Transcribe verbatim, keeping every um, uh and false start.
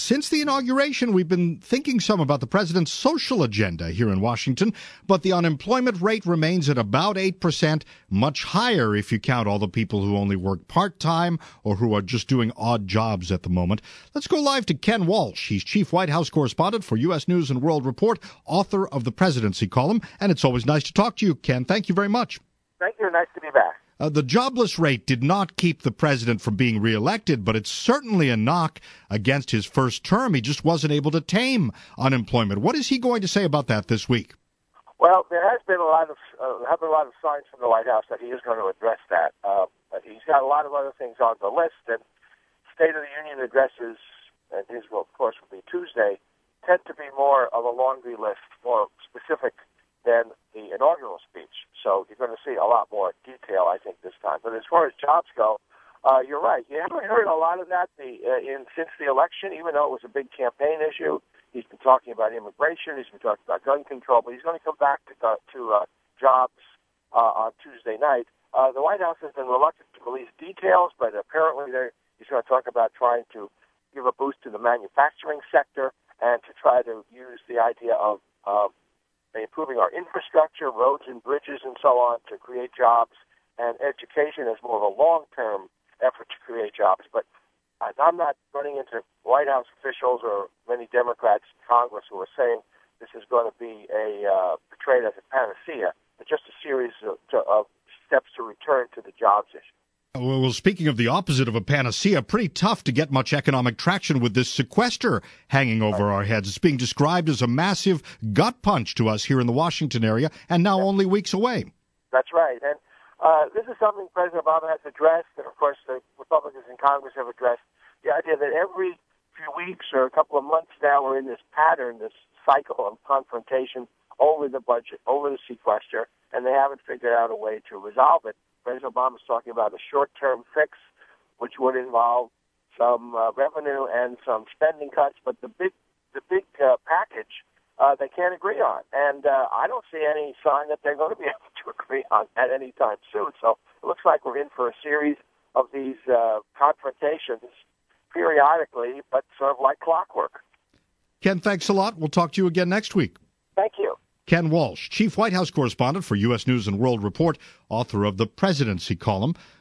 Since the inauguration, we've been thinking some about the president's social agenda here in Washington, but the unemployment rate remains at about eight percent, much higher if you count all the people who only work part-time or who are just doing odd jobs at the moment. Let's go live to Ken Walsh. He's chief White House correspondent for U S News and World Report, author of the Presidency Column, and it's always nice to talk to you, Ken. Thank you very much. Thank you. Nice to be back. Uh, the jobless rate did not keep the president from being reelected, but it's certainly a knock against his first term. He just wasn't able to tame unemployment. What is he going to say about that this week? Well, there has been a lot of uh, have been a lot of signs from the White House that he is going to address that. Uh, he's got a lot of other things on the list, and State of the Union addresses, and his will, of course, will be Tuesday, tend to be more of a laundry list, more specific than the inaugural speech. So you're going to see a lot more detail, I think, this time. But as far as jobs go, uh, you're right. You haven't heard a lot of that the, uh, in since the election, even though it was a big campaign issue. He's been talking about immigration. He's been talking about gun control. But he's going to come back to, uh, to uh, jobs uh, on Tuesday night. Uh, the White House has been reluctant to release details, but apparently he's going to talk about trying to give a boost to the manufacturing sector and to try to use the idea of uh, improving our infrastructure, roads and bridges and so on, to create jobs, and education as more of a long-term effort to create jobs. But I'm not running into White House officials or many Democrats in Congress who are saying this is going to be a uh, portrayed as a panacea, but just a series of, of steps to return to the jobs issue. Well, speaking of the opposite of a panacea, pretty tough to get much economic traction with this sequester hanging over right. our heads. It's being described as a massive gut punch to us here in the Washington area, and now yeah. only weeks away. That's right. And uh, this is something President Obama has addressed, and of course the Republicans in Congress have addressed, the idea that every few weeks or a couple of months now we're in this pattern, this cycle of confrontation over the budget, over the sequester, and they haven't figured out a way to resolve it. President Obama is talking about a short-term fix, which would involve some uh, revenue and some spending cuts, but the big, the big uh, package uh, they can't agree on, and uh, I don't see any sign that they're going to be able to agree on at any time soon. So it looks like we're in for a series of these uh, confrontations periodically, but sort of like clockwork. Ken, thanks a lot. We'll talk to you again next week. Thank you. Ken Walsh, chief White House correspondent for U S News and World Report, author of the Presidency Column.